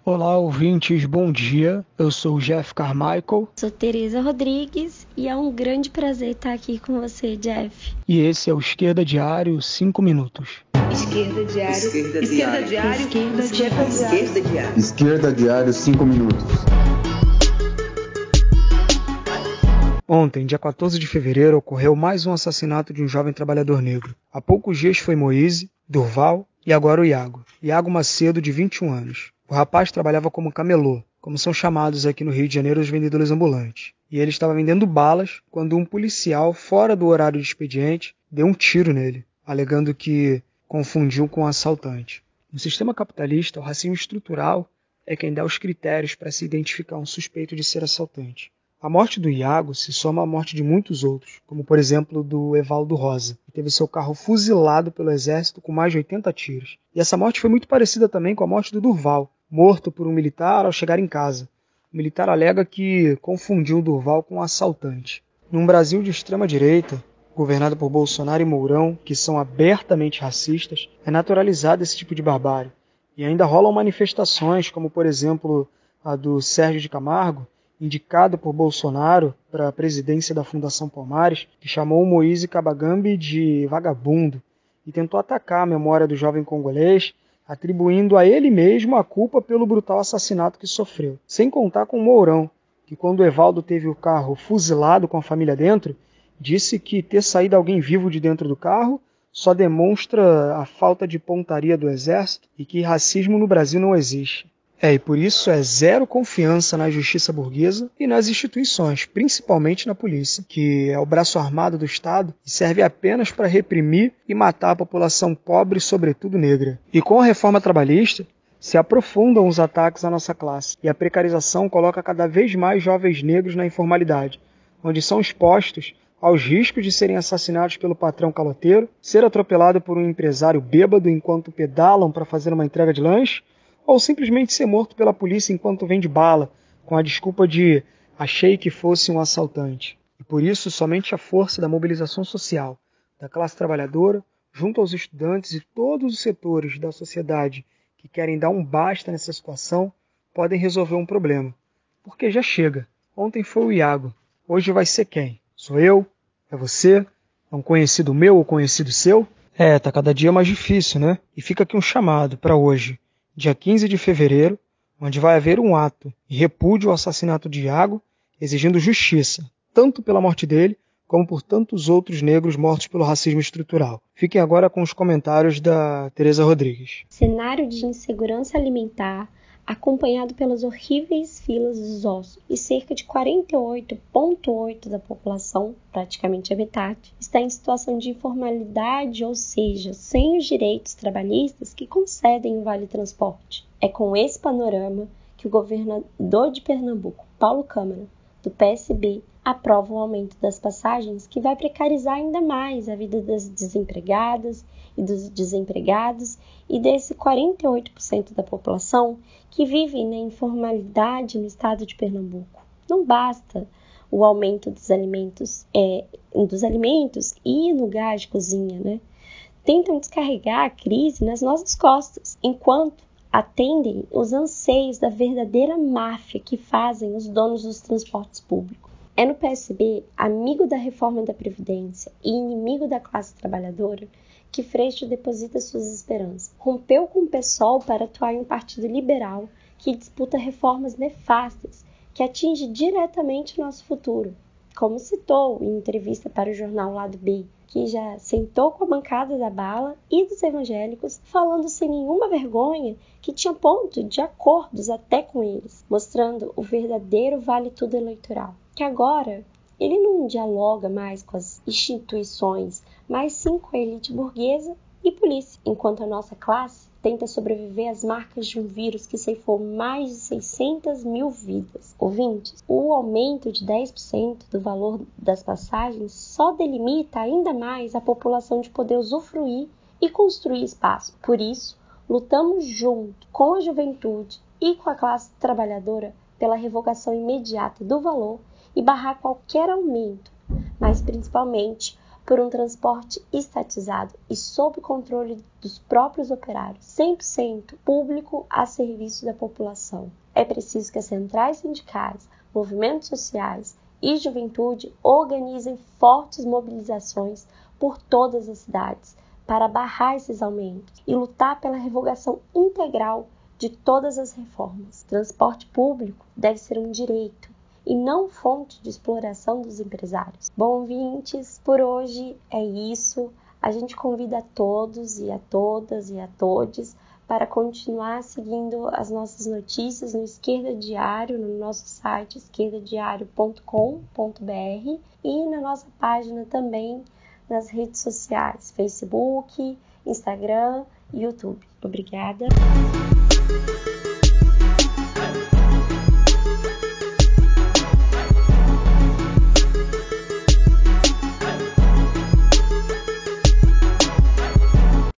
Olá, ouvintes, bom dia. Eu sou o Jeff Carmichael. Sou Tereza Rodrigues e é um grande prazer estar aqui com você, Jeff. E esse é o Esquerda Diário 5 minutos. Esquerda Diário. Esquerda Diário. Esquerda Diário. Esquerda Diário 5 minutos. Ontem, dia 14 de fevereiro, ocorreu mais um assassinato de um jovem trabalhador negro. Há poucos dias foi Moise, Durval e agora o Iago. Iago Macedo, de 21 anos. O rapaz trabalhava como camelô, como são chamados aqui no Rio de Janeiro os vendedores ambulantes. E ele estava vendendo balas quando um policial, fora do horário de expediente, deu um tiro nele, alegando que confundiu com um assaltante. No sistema capitalista, o racismo estrutural é quem dá os critérios para se identificar um suspeito de ser assaltante. A morte do Iago se soma à morte de muitos outros, como por exemplo do Evaldo Rosa, que teve seu carro fuzilado pelo exército com mais de 80 tiros. E essa morte foi muito parecida também com a morte do Durval, morto por um militar ao chegar em casa. O militar alega que confundiu o Durval com um assaltante. Num Brasil de extrema-direita, governado por Bolsonaro e Mourão, que são abertamente racistas, é naturalizado esse tipo de barbárie. E ainda rolam manifestações, como por exemplo a do Sérgio de Camargo, indicado por Bolsonaro para a presidência da Fundação Palmares, que chamou Moise Kabagambe de vagabundo e tentou atacar a memória do jovem congolês, atribuindo a ele mesmo a culpa pelo brutal assassinato que sofreu. Sem contar com Mourão, que quando Evaldo teve o carro fuzilado com a família dentro, disse que ter saído alguém vivo de dentro do carro só demonstra a falta de pontaria do exército e que racismo no Brasil não existe. E por isso é zero confiança na justiça burguesa e nas instituições, principalmente na polícia, que é o braço armado do Estado e serve apenas para reprimir e matar a população pobre, sobretudo negra. E com a reforma trabalhista, se aprofundam os ataques à nossa classe e a precarização coloca cada vez mais jovens negros na informalidade, onde são expostos aos riscos de serem assassinados pelo patrão caloteiro, ser atropelado por um empresário bêbado enquanto pedalam para fazer uma entrega de lanche, ou simplesmente ser morto pela polícia enquanto vende bala, com a desculpa de achei que fosse um assaltante. E por isso, somente a força da mobilização social, da classe trabalhadora, junto aos estudantes e todos os setores da sociedade que querem dar um basta nessa situação, podem resolver um problema. Porque já chega. Ontem foi o Iago. Hoje vai ser quem? Sou eu? É você? É um conhecido meu ou conhecido seu? Tá cada dia mais difícil, né? E fica aqui um chamado para hoje, dia 15 de fevereiro, onde vai haver um ato de repúdio ao assassinato de Iago, exigindo justiça, tanto pela morte dele, como por tantos outros negros mortos pelo racismo estrutural. Fiquem agora com os comentários da Tereza Rodrigues. Cenário de insegurança alimentar, acompanhado pelas horríveis filas dos ossos, e cerca de 48,8% da população, praticamente a metade, está em situação de informalidade, ou seja, sem os direitos trabalhistas que concedem o Vale-Transporte. É com esse panorama que o governador de Pernambuco, Paulo Câmara, do PSB, aprova o aumento das passagens que vai precarizar ainda mais a vida das desempregadas e dos desempregados e desse 48% da população que vive na informalidade no estado de Pernambuco. Não basta o aumento dos alimentos e no gás de cozinha, né? Tentam descarregar a crise nas nossas costas, enquanto atendem os anseios da verdadeira máfia que fazem os donos dos transportes públicos. É no PSB, amigo da reforma da Previdência e inimigo da classe trabalhadora, que Freixo deposita suas esperanças. Rompeu com o PSOL para atuar em um partido liberal que disputa reformas nefastas que atingem diretamente o nosso futuro. Como citou em entrevista para o jornal Lado B, que já sentou com a bancada da bala e dos evangélicos, falando sem nenhuma vergonha que tinha ponto de acordos até com eles, mostrando o verdadeiro vale-tudo eleitoral. Que agora ele não dialoga mais com as instituições, mas sim com a elite burguesa e polícia, enquanto a nossa classe tenta sobreviver às marcas de um vírus que ceifou mais de 600 mil vidas. Ouvintes, o aumento de 10% do valor das passagens só delimita ainda mais a população de poder usufruir e construir espaço. Por isso, lutamos junto com a juventude e com a classe trabalhadora pela revogação imediata do valor e barrar qualquer aumento, mas principalmente por um transporte estatizado e sob controle dos próprios operários, 100% público a serviço da população. É preciso que as centrais sindicais, movimentos sociais e juventude organizem fortes mobilizações por todas as cidades para barrar esses aumentos e lutar pela revogação integral de todas as reformas. Transporte público deve ser um direito e não fonte de exploração dos empresários. Bom, ouvintes, por hoje é isso. A gente convida a todos e a todas e a todes para continuar seguindo as nossas notícias no Esquerda Diário, no nosso site esquerdadiario.com.br e na nossa página também nas redes sociais, Facebook, Instagram e YouTube. Obrigada.